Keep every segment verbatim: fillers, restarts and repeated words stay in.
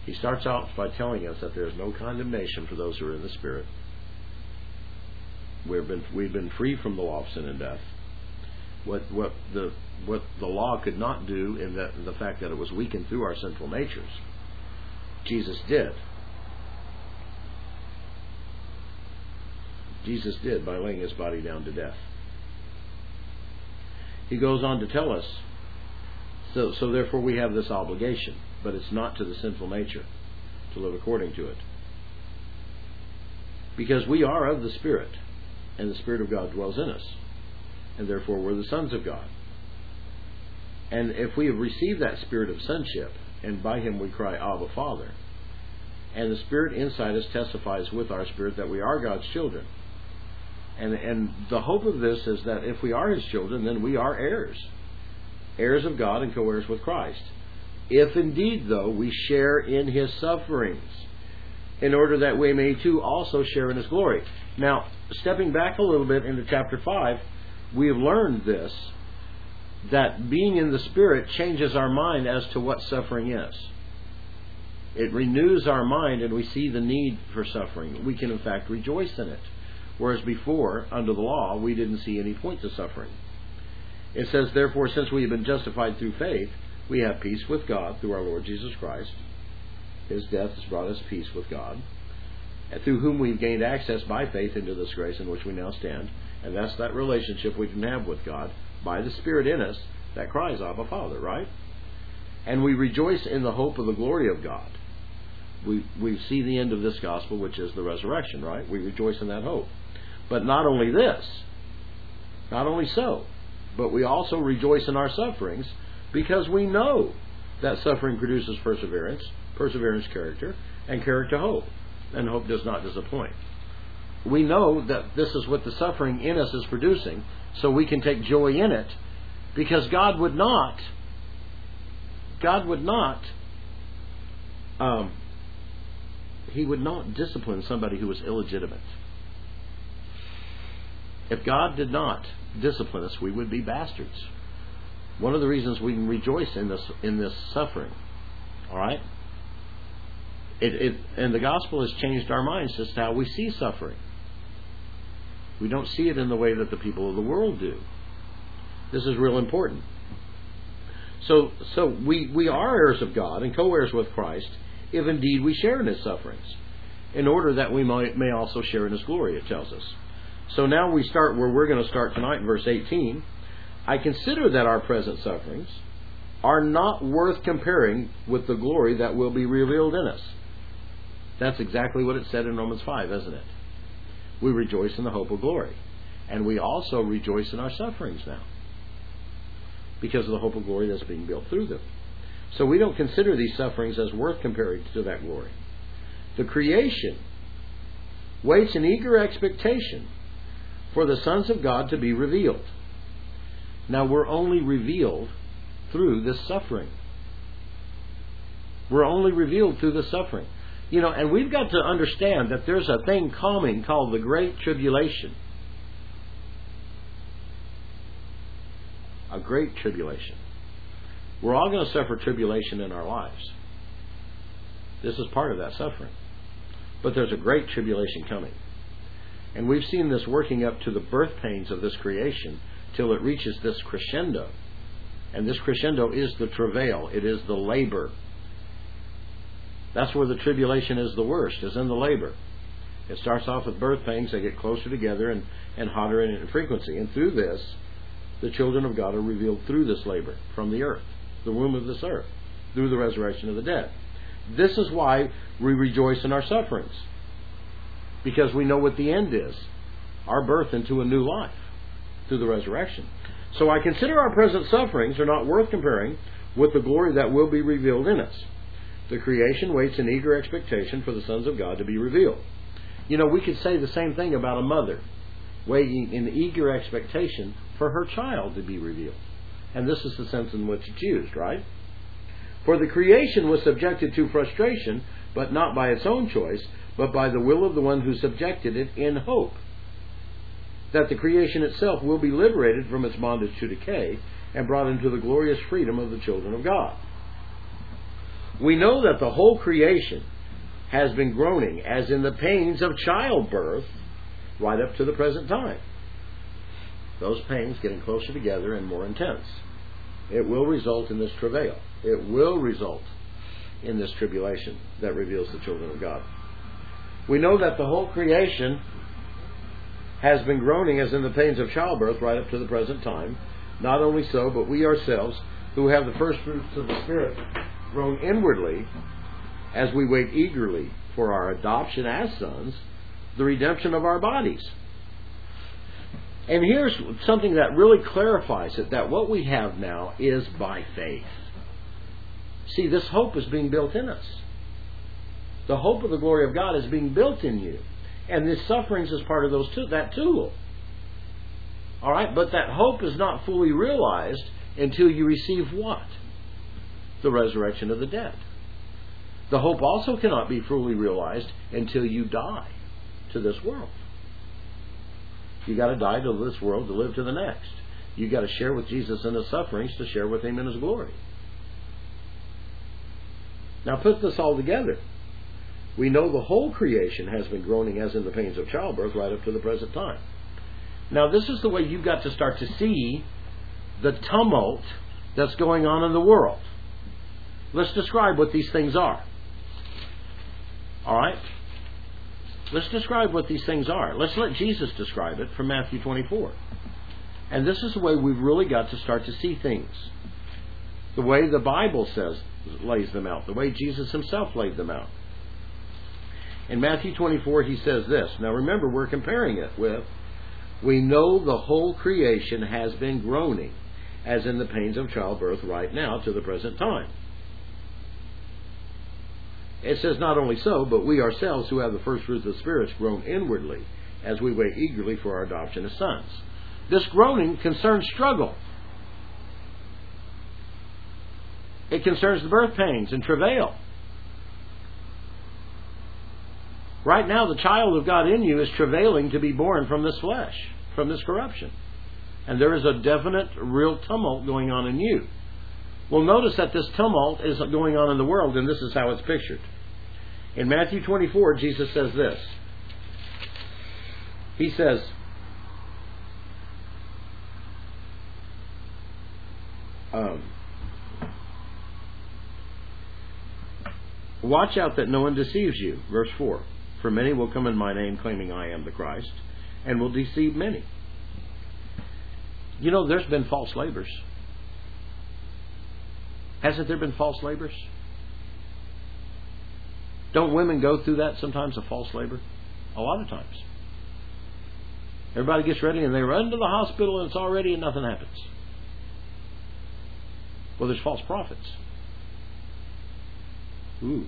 He starts out by telling us that there is no condemnation for those who are in the Spirit. We've been we've been free from the law of sin and death. What what the what the law could not do, in the, in the fact that it was weakened through our sinful natures, Jesus did. Jesus did by laying his body down to death. He goes on to tell us, so, so therefore we have this obligation, but it's not to the sinful nature to live according to it. Because we are of the Spirit, and the Spirit of God dwells in us, and therefore we're the sons of God. And if we have received that spirit of sonship, and by him we cry, Abba, Father, and the Spirit inside us testifies with our spirit that we are God's children. And, and the hope of this is that if we are his children, then we are heirs. Heirs of God and co-heirs with Christ. If indeed, though, we share in his sufferings, in order that we may too also share in his glory. Now, stepping back a little bit into chapter five, we have learned this, that being in the Spirit changes our mind as to what suffering is. It renews our mind, and we see the need for suffering. We can in fact rejoice in it. Whereas before, under the law, we didn't see any point to suffering. It says, therefore, since we have been justified through faith, we have peace with God through our Lord Jesus Christ. His death has brought us peace with God, and through whom we've gained access by faith into this grace in which we now stand. And that's that relationship we can have with God by the Spirit in us that cries, Abba, Father, right? And we rejoice in the hope of the glory of God. We, we see the end of this gospel, which is the resurrection, right? We rejoice in that hope. But not only this, not only so, but we also rejoice in our sufferings, because we know that suffering produces perseverance, perseverance character, and character hope. And hope does not disappoint. We know that this is what the suffering in us is producing, so we can take joy in it, because God would not, God would not, um, He would not discipline somebody who was illegitimate. If God did not discipline us, we would be bastards. One of the reasons we can rejoice in this in this suffering, all right? It, it and the gospel has changed our minds as to how we see suffering. We don't see it in the way that the people of the world do. This is real important. So, so we we are heirs of God and co-heirs with Christ, if indeed we share in his sufferings, in order that we might, may also share in his glory, it tells us. So now we start where we're going to start tonight in verse eighteen. I consider that our present sufferings are not worth comparing with the glory that will be revealed in us. That's exactly what it said in Romans five, isn't it? We rejoice in the hope of glory. And we also rejoice in our sufferings now, because of the hope of glory that's being built through them. So we don't consider these sufferings as worth comparing to that glory. The creation waits in eager expectation for the sons of God to be revealed. Now we're only revealed through this suffering. We're only revealed through the suffering. You know, and we've got to understand that there's a thing coming called the Great Tribulation. A great tribulation. We're all going to suffer tribulation in our lives. This is part of that suffering. But there's a great tribulation coming. And we've seen this working up to the birth pains of this creation till it reaches this crescendo. And this crescendo is the travail. It is the labor. That's where the tribulation is the worst, is in the labor. It starts off with birth pains. They get closer together and, and hotter in frequency. And through this, the children of God are revealed through this labor from the earth, the womb of this earth, through the resurrection of the dead. This is why we rejoice in our sufferings, because we know what the end is, our birth into a new life through the resurrection. So I consider our present sufferings are not worth comparing with the glory that will be revealed in us. The creation waits in eager expectation for the sons of God to be revealed. You know, we could say the same thing about a mother waiting in eager expectation for her child to be revealed. And this is the sense in which it's used, right? For the creation was subjected to frustration, but not by its own choice, but by the will of the one who subjected it, in hope that the creation itself will be liberated from its bondage to decay and brought into the glorious freedom of the children of God. We know that the whole creation has been groaning as in the pains of childbirth right up to the present time. Those pains getting closer together and more intense. It will result in this travail. It will result in this tribulation that reveals the children of God. We know that the whole creation has been groaning as in the pains of childbirth right up to the present time. Not only so, but we ourselves, who have the first fruits of the Spirit, groan inwardly as we wait eagerly for our adoption as sons, the redemption of our bodies. And here's something that really clarifies it, that what we have now is by faith. See, this hope is being built in us. The hope of the glory of God is being built in you. And this sufferings is part of those two, that tool. All right, but that hope is not fully realized until you receive what? The resurrection of the dead. The hope also cannot be fully realized until you die to this world. You got to die to this world to live to the next. You got to share with Jesus in his sufferings to share with him in his glory. Now put this all together. We know the whole creation has been groaning as in the pains of childbirth right up to the present time. Now this is the way you've got to start to see the tumult that's going on in the world. Let's describe what these things are. All right? Let's describe what these things are. Let's let Jesus describe it from Matthew twenty-four. And this is the way we've really got to start to see things. The way the Bible says, lays them out. The way Jesus himself laid them out. In Matthew twenty-four, he says this. Now remember, we're comparing it with, we know the whole creation has been groaning, as in the pains of childbirth right now to the present time. It says not only so, but we ourselves who have the first fruits of the Spirit groan inwardly as we wait eagerly for our adoption as sons. This groaning concerns struggle. It concerns the birth pains and travail. Right now, the child of God in you is travailing to be born from this flesh, from this corruption. And there is a definite, real tumult going on in you. Well, notice that this tumult is going on in the world, and this is how it's pictured. In Matthew twenty-four, Jesus says this. He says, um, watch out that no one deceives you. Verse four. For many will come in my name claiming I am the Christ, and will deceive many. You know, there's been false labors. Hasn't there been false labors? Don't women go through that sometimes, a false labor? A lot of times. Everybody gets ready and they run to the hospital and it's all ready and nothing happens. Well, there's false prophets. Ooh.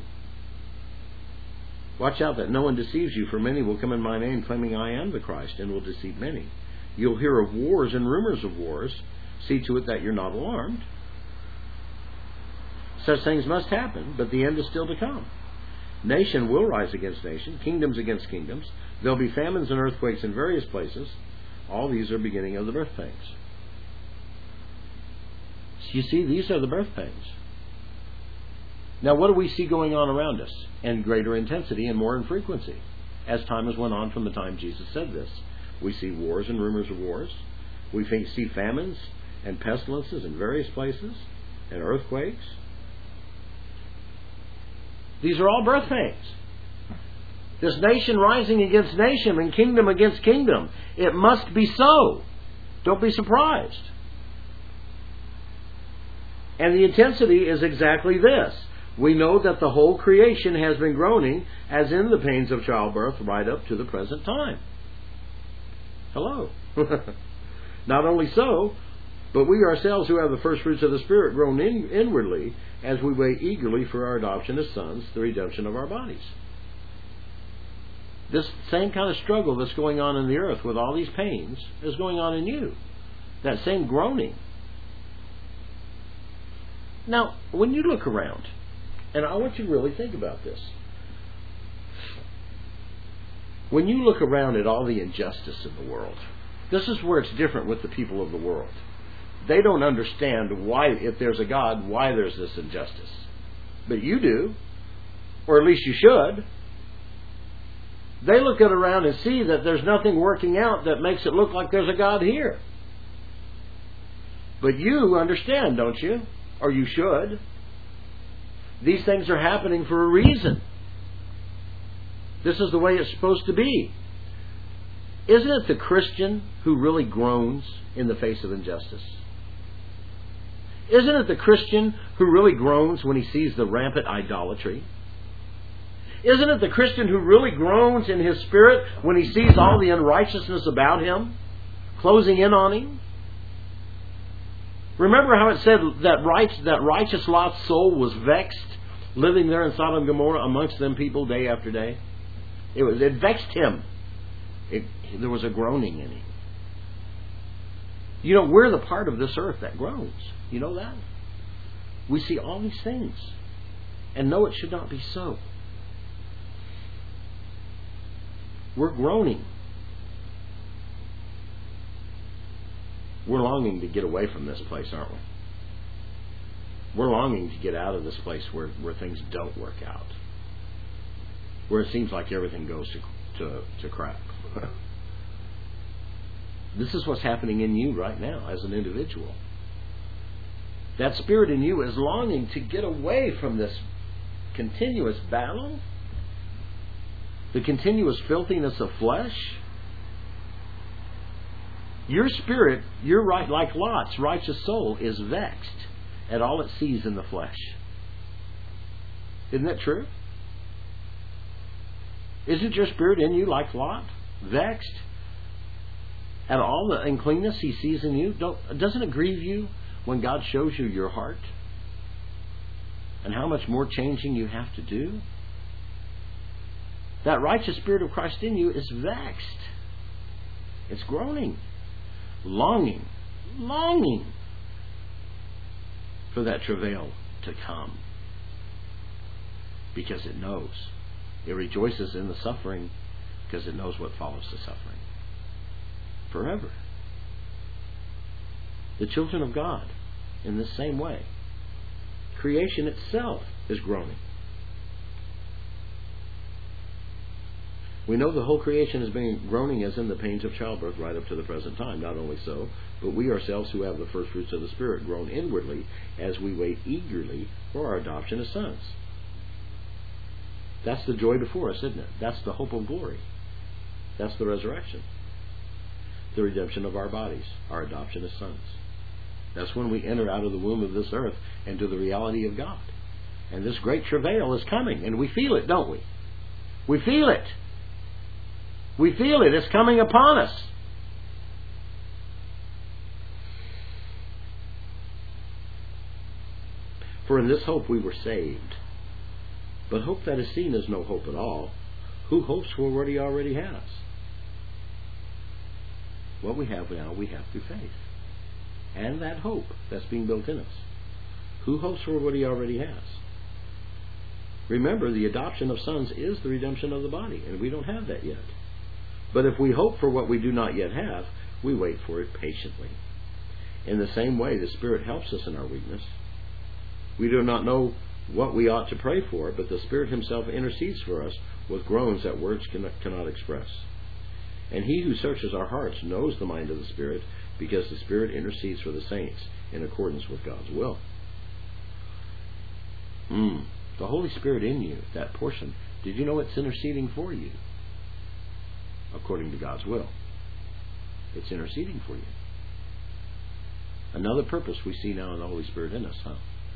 Watch out that no one deceives you, for many will come in my name claiming I am the Christ, and will deceive many. You'll hear of wars and rumors of wars. See to it that you're not alarmed. Such things must happen, but the end is still to come. Nation will rise against nation, kingdoms against kingdoms. There'll be famines and earthquakes in various places. All these are beginning of the birth pains. So you see, these are the birth pains. Now, what do we see going on around us? In greater intensity and more in frequency. As time has went on from the time Jesus said this. We see wars and rumors of wars. We see famines and pestilences in various places, and earthquakes. These are all birth pains. This nation rising against nation and kingdom against kingdom. It must be so. Don't be surprised. And the intensity is exactly this. We know that the whole creation has been groaning as in the pains of childbirth right up to the present time. Hello. Not only so, but we ourselves who have the first fruits of the Spirit groan in, inwardly as we wait eagerly for our adoption as sons, the redemption of our bodies. This same kind of struggle that's going on in the earth with all these pains is going on in you. That same groaning. Now, when you look around, and I want you to really think about this. When you look around at all the injustice in the world, this is where it's different with the people of the world. They don't understand why, if there's a God, why there's this injustice. but you do, or at least you should. They look at around and see that there's nothing working out that makes it look like there's a God here. But you understand, don't you? Or you should. These things are happening for a reason. This is the way it's supposed to be. Isn't it the Christian who really groans in the face of injustice? Isn't it the Christian who really groans when he sees the rampant idolatry? Isn't it the Christian who really groans in his spirit when he sees all the unrighteousness about him closing in on him? Remember how it said that right, that righteous Lot's soul was vexed, living there in Sodom and Gomorrah amongst them people day after day? It was it vexed him. It, there was a groaning in him. You know, we're the part of this earth that groans. You know that? We see all these things and know it should not be so. We're groaning. We're longing to get away from this place, aren't we? We're longing to get out of this place where, where things don't work out. Where it seems like everything goes to, to, to crap. This is what's happening in you right now as an individual. That spirit in you is longing to get away from this continuous battle, the continuous filthiness of flesh. Your spirit, your right, like Lot's righteous soul, is vexed at all it sees in the flesh. Isn't that true? Isn't your spirit in you like Lot, vexed at all the uncleanness he sees in you? Don't, doesn't it grieve you when God shows you your heart and how much more changing you have to do? That righteous spirit of Christ in you is vexed. It's groaning, longing, longing for that travail to come, because it knows. It rejoices in the suffering because it knows what follows the suffering. Forever. The children of God, in the same way. Creation itself is groaning. We know the whole creation has been groaning as in the pains of childbirth right up to the present time. Not only so, but we ourselves who have the first fruits of the Spirit groan inwardly as we wait eagerly for our adoption as sons. That's the joy before us, isn't it? That's the hope of glory. That's the resurrection. The redemption of our bodies, our adoption as sons. That's when we enter out of the womb of this earth into the reality of God. And this great travail is coming, and we feel it, don't we? We feel it. We feel it. It's coming upon us. For in this hope we were saved. But hope that is seen is no hope at all. Who hopes for what he already has? What we have now, we have through faith. And that hope that's being built in us. Who hopes for what he already has? Remember, the adoption of sons is the redemption of the body, and we don't have that yet. But if we hope for what we do not yet have, we wait for it patiently. In the same way, the Spirit helps us in our weakness. We do not know what we ought to pray for, but the Spirit himself intercedes for us with groans that words cannot, cannot express. And he who searches our hearts knows the mind of the Spirit, because the Spirit intercedes for the saints in accordance with God's will. Mm. The Holy Spirit in you, that portion, did you know it's interceding for you? According to God's will. It's interceding for you. Another purpose we see now in the Holy Spirit in us, huh?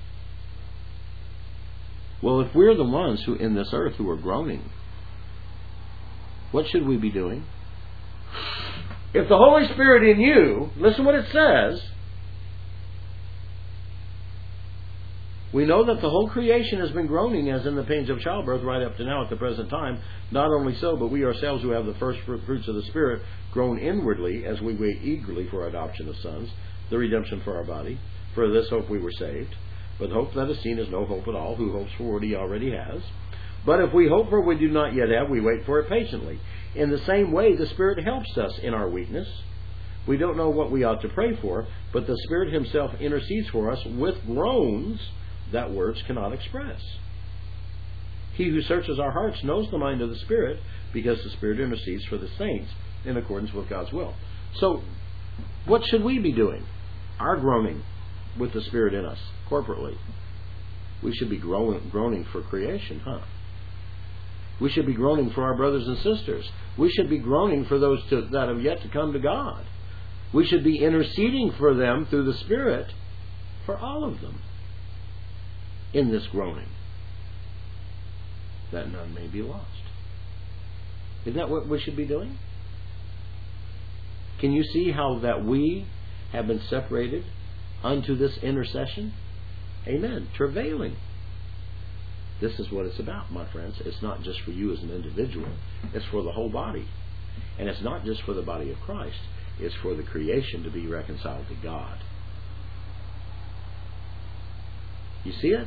Well, if we're the ones who in this earth who are groaning, what should we be doing? If the Holy Spirit in you, listen what it says, we know that the whole creation has been groaning as in the pains of childbirth right up to now at the present time. Not only so, but we ourselves who have the first fruits of the Spirit groan inwardly as we wait eagerly for our adoption of sons, the redemption for our body. For this hope we were saved. But hope that is seen is no hope at all. Who hopes for what he already has? But if we hope for what we do not yet have, we wait for it patiently. In the same way, the Spirit helps us in our weakness. We don't know what we ought to pray for, but the Spirit himself intercedes for us with groans that words cannot express. He who searches our hearts knows the mind of the Spirit, because the Spirit intercedes for the saints in accordance with God's will. So, what should we be doing? Our groaning with the Spirit in us, corporately. We should be groaning, groaning for creation, huh? We should be groaning for our brothers and sisters. We should be groaning for those to, that have yet to come to God. We should be interceding for them through the Spirit, for all of them, in this groaning, that none may be lost. Isn't that what we should be doing? Can you see how that we have been separated unto this intercession? Amen. Travailing. This is what it's about, my friends. It's not just for you as an individual. It's for the whole body. And it's not just for the body of Christ. It's for the creation to be reconciled to God. You see it?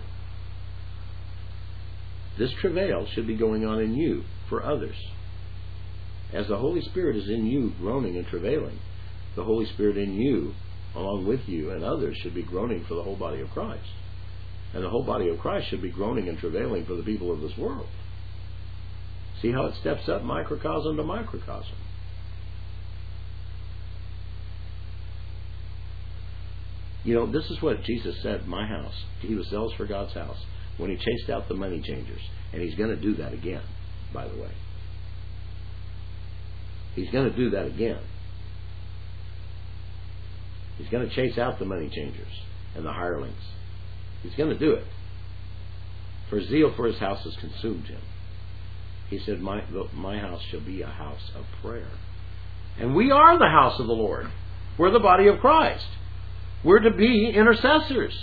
This travail should be going on in you for others. As the Holy Spirit is in you groaning and travailing, the Holy Spirit in you, along with you and others, should be groaning for the whole body of Christ. And the whole body of Christ should be groaning and travailing for the people of this world. See how it steps up microcosm to microcosm. You know, this is what Jesus said, my house. He was zealous for God's house when He chased out the money changers. And He's going to do that again, by the way. He's going to do that again. He's going to chase out the money changers and the hirelings. He's going to do it. For zeal for His house has consumed Him. He said, my, my house shall be a house of prayer. And we are the house of the Lord. We're the body of Christ. We're to be intercessors.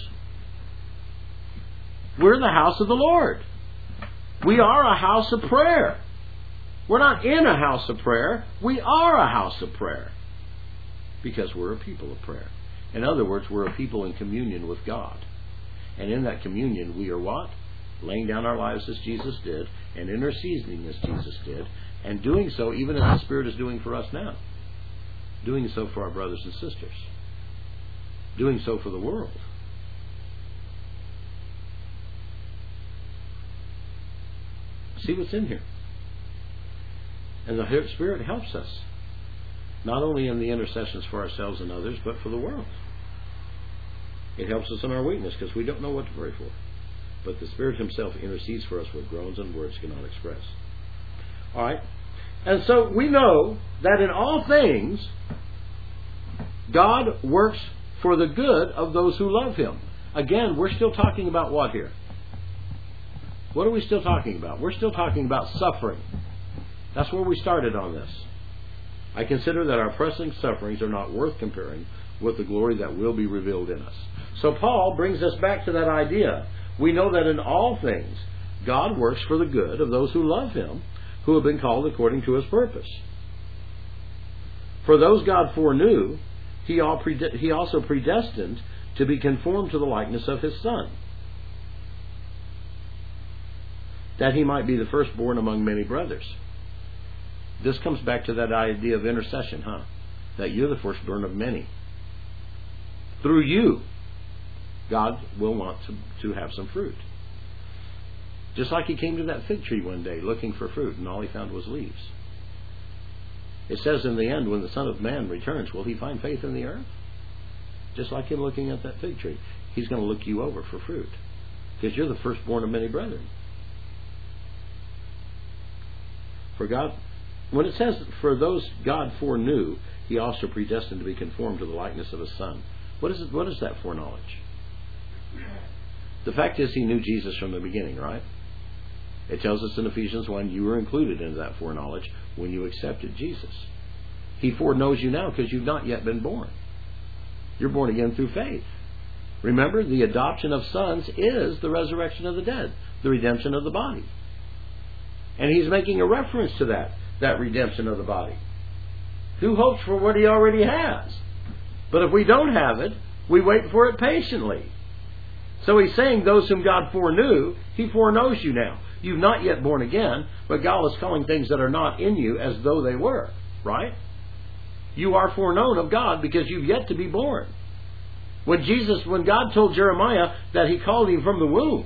We're the house of the Lord. We are a house of prayer. We're not in a house of prayer. We are a house of prayer. Because we're a people of prayer. In other words, we're a people in communion with God. And in that communion, we are what? Laying down our lives as Jesus did, and interceding as Jesus did, and doing so even as the Spirit is doing for us now. Doing so for our brothers and sisters. Doing so for the world. See what's in here. And the Spirit helps us. Not only in the intercessions for ourselves and others, but for the world. It helps us in our weakness because we don't know what to pray for. But the Spirit Himself intercedes for us with groans and words cannot express. Alright? And so we know that in all things, God works for the good of those who love Him. Again, we're still talking about what here? What are we still talking about? We're still talking about suffering. That's where we started on this. I consider that our pressing sufferings are not worth comparing with the glory that will be revealed in us. So Paul brings us back to that idea. We know that in all things, God works for the good of those who love Him, who have been called according to His purpose. For those God foreknew, He also predestined to be conformed to the likeness of His Son, that He might be the firstborn among many brothers. This comes back to that idea of intercession, huh? That you're the firstborn of many. Through you, God will want to, to have some fruit. Just like He came to that fig tree one day looking for fruit, and all He found was leaves. It says in the end, when the Son of Man returns, will He find faith in the earth? Just like Him looking at that fig tree. He's going to look you over for fruit. Because you're the firstborn of many brethren. For God... When it says, for those God foreknew, He also predestined to be conformed to the likeness of His Son. What is it, what is that foreknowledge? The fact is, He knew Jesus from the beginning, right? It tells us in Ephesians one, you were included in that foreknowledge when you accepted Jesus. He foreknows you now because you've not yet been born. You're born again through faith. Remember, the adoption of sons is the resurrection of the dead, the redemption of the body. And He's making a reference to that. That redemption of the body. Who hopes for what he already has? But if we don't have it, we wait for it patiently. So He's saying those whom God foreknew, He foreknows you now. You've not yet born again, but God is calling things that are not in you as though they were. Right? You are foreknown of God because you've yet to be born. When Jesus, when God told Jeremiah that He called him from the womb.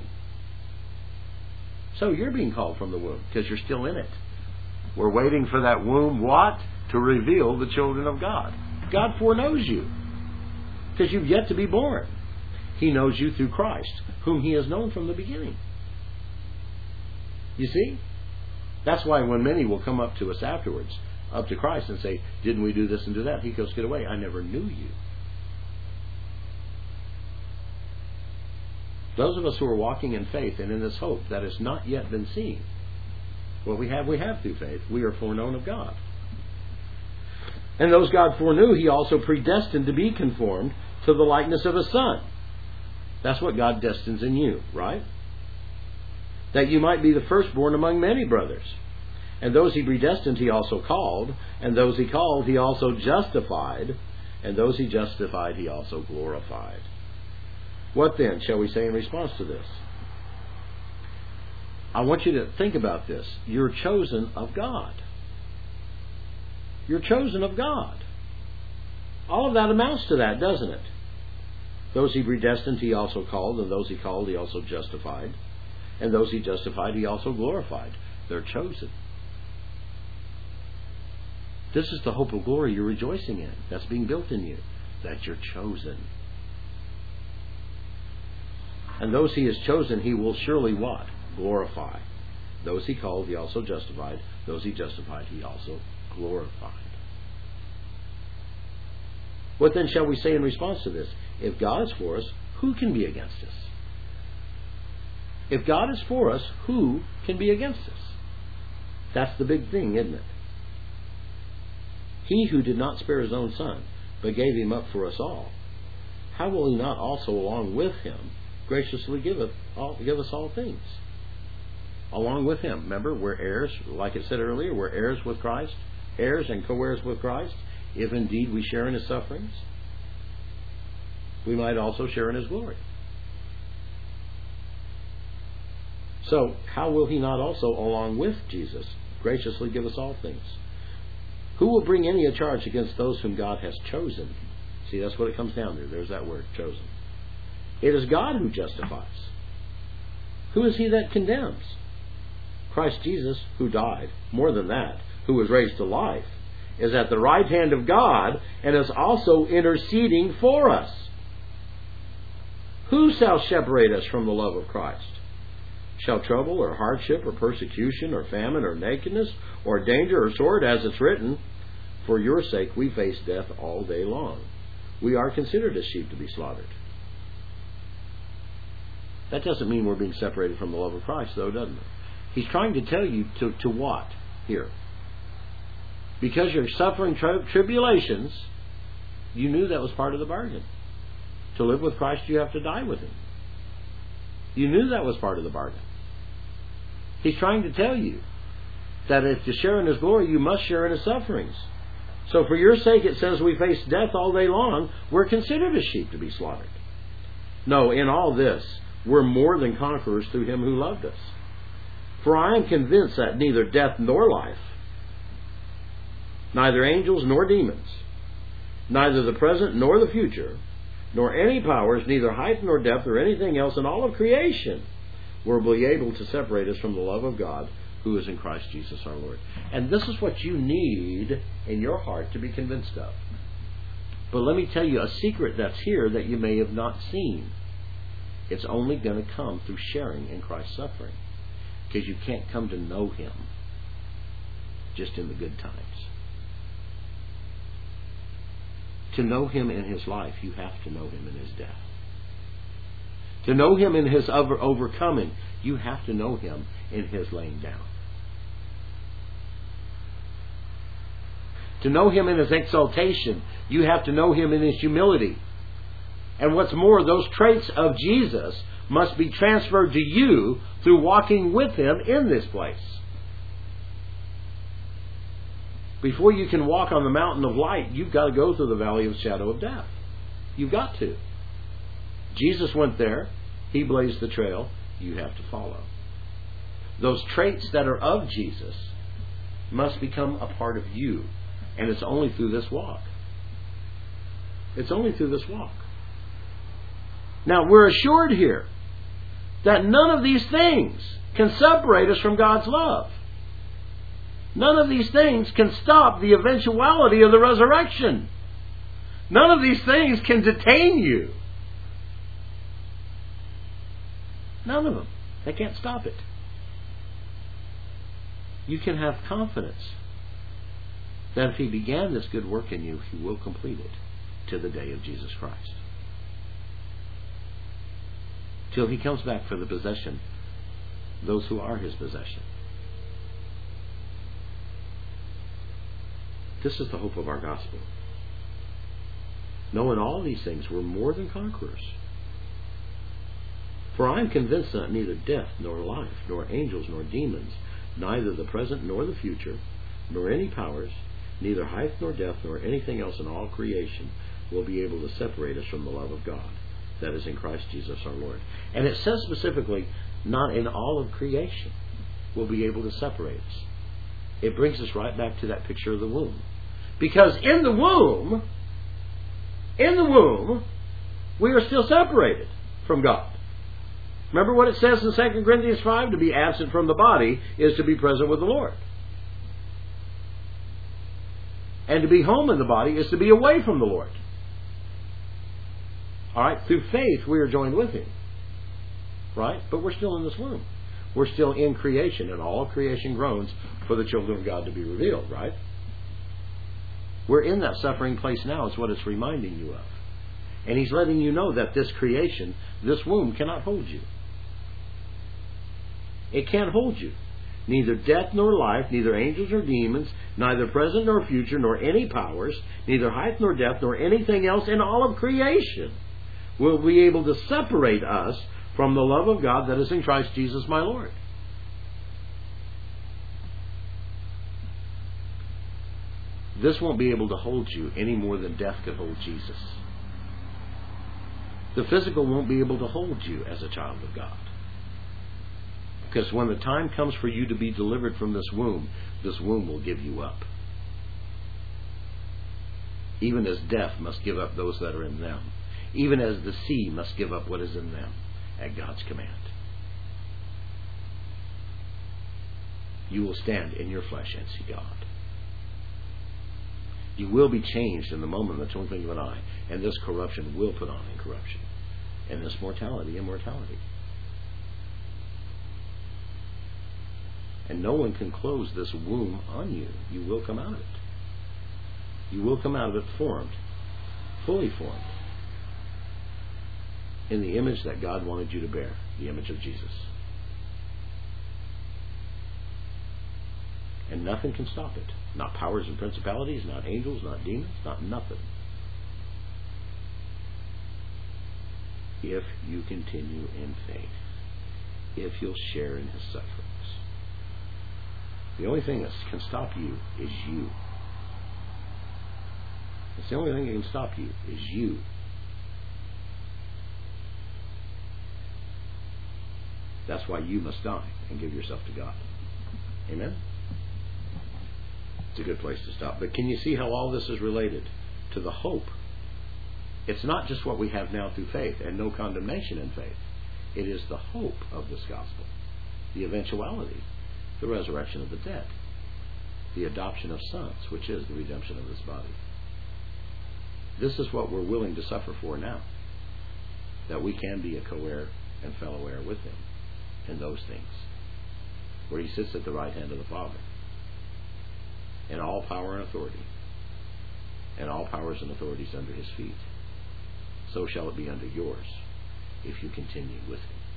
So you're being called from the womb because you're still in it. We're waiting for that womb, what? To reveal the children of God. God foreknows you because you've yet to be born. He knows you through Christ, whom He has known from the beginning. You see? That's why when many will come up to us afterwards, up to Christ and say, didn't we do this and do that? He goes, get away. I never knew you. Those of us who are walking in faith and in this hope that has not yet been seen, what we have, we have through faith. We are foreknown of God. And those God foreknew, He also predestined to be conformed to the likeness of His Son. That's what God destines in you, right? That you might be the firstborn among many brothers. And those He predestined, He also called. And those He called, He also justified. And those He justified, He also glorified. What then shall we say in response to this? I want you to think about this. You're chosen of God. You're chosen of God. All of that amounts to that, doesn't it? Those He predestined, He also called. And those He called, He also justified. And those He justified, He also glorified. They're chosen. This is the hope of glory you're rejoicing in. That's being built in you. That you're chosen. And those He has chosen, He will surely what? Glorify. Those He called, He also justified. Those He justified, He also glorified. What then shall we say in response to this? If God is for us, who can be against us? If God is for us, who can be against us? That's the big thing, isn't it? He who did not spare His own Son, but gave Him up for us all, how will He not also along with Him graciously give us all, give us all things? Along with Him. Remember, we're heirs, like it said earlier, we're heirs with Christ, heirs and co-heirs with Christ, if indeed we share in His sufferings. We might also share in His glory. So, how will He not also, along with Jesus, graciously give us all things? Who will bring any a charge against those whom God has chosen? See, that's what it comes down to. There's that word, chosen. It is God who justifies. Who is He that condemns? Christ Jesus, who died, more than that, who was raised to life, is at the right hand of God and is also interceding for us. Who shall separate us from the love of Christ? Shall trouble or hardship or persecution or famine or nakedness or danger or sword, as it's written, for your sake we face death all day long. We are considered as sheep to be slaughtered. That doesn't mean we're being separated from the love of Christ, though, doesn't it? He's trying to tell you to, to what here? Because you're suffering tri- tribulations, you knew that was part of the bargain. To live with Christ, you have to die with Him. You knew that was part of the bargain. He's trying to tell you that if to share in His glory, you must share in His sufferings. So for your sake, it says we face death all day long. We're considered as sheep to be slaughtered. No, in all this, we're more than conquerors through Him who loved us. For I am convinced that neither death nor life, neither angels nor demons, neither the present nor the future, nor any powers, neither height nor depth or anything else in all of creation, will be able to separate us from the love of God who is in Christ Jesus our Lord. And this is what you need in your heart to be convinced of. But let me tell you a secret that's here that you may have not seen. It's only going to come through sharing in Christ's suffering. Because you can't come to know Him just in the good times. To know Him in His life, you have to know Him in His death. To know Him in His over- overcoming, you have to know Him in His laying down. To know Him in His exaltation, you have to know Him in His humility. And what's more, those traits of Jesus must be transferred to you through walking with Him in this place. Before you can walk on the mountain of light, you've got to go through the valley of the shadow of death. You've got to. Jesus went there. He blazed the trail. You have to follow. Those traits that are of Jesus must become a part of you. And it's only through this walk. It's only through this walk. Now, we're assured here that none of these things can separate us from God's love. None of these things can stop the eventuality of the resurrection. None of these things can detain you. None of them. They can't stop it. You can have confidence that if He began this good work in you, He will complete it to the day of Jesus Christ. Till He comes back for the possession, those who are His possession. This is the hope of our gospel. Knowing all these things, we're more than conquerors. For I am convinced that neither death, nor life, nor angels, nor demons, neither the present nor the future, nor any powers, neither height nor depth, nor anything else in all creation will be able to separate us from the love of God that is in Christ Jesus our Lord. And it says specifically, not in all of creation will be able to separate us. It brings us right back to that picture of the womb. Because in the womb, in the womb, we are still separated from God. Remember what it says in Second Corinthians five? To be absent from the body is to be present with the Lord. And to be home in the body is to be away from the Lord. Alright, through faith we are joined with Him. Right? But we're still in this womb. We're still in creation, and all creation groans for the children of God to be revealed, right? We're in that suffering place now, is what it's reminding you of. And He's letting you know that this creation, this womb, cannot hold you. It can't hold you. Neither death nor life, neither angels nor demons, neither present nor future, nor any powers, neither height nor depth, nor anything else in all of creation will be able to separate us from the love of God that is in Christ Jesus my Lord. This won't be able to hold you any more than death could hold Jesus. The physical won't be able to hold you as a child of God. Because when the time comes for you to be delivered from this womb, this womb will give you up. Even as death must give up those that are in them. Even as the sea must give up what is in them at God's command. You will stand in your flesh and see God. You will be changed in the moment of the twinkling of an eye, and this corruption will put on incorruption, and this mortality immortality. And no one can close this womb on you. You will come out of it. You will come out of it formed, fully formed, in the image that God wanted you to bear, the image of Jesus. And nothing can stop it. Not powers and principalities, not angels, not demons, not nothing. If you continue in faith, if you'll share in His sufferings. The only thing that can stop you is you. It's the only thing that can stop you is you. That's why you must die and give yourself to God. Amen? It's a good place to stop. But can you see how all this is related to the hope? It's not just what we have now through faith and no condemnation in faith. It is the hope of this gospel. The eventuality. The resurrection of the dead. The adoption of sons, which is the redemption of this body. This is what we're willing to suffer for now. That we can be a co-heir and fellow heir with Him in those things. Where He sits at the right hand of the Father. And all power and authority. And all powers and authorities under His feet. So shall it be under yours if you continue with Him.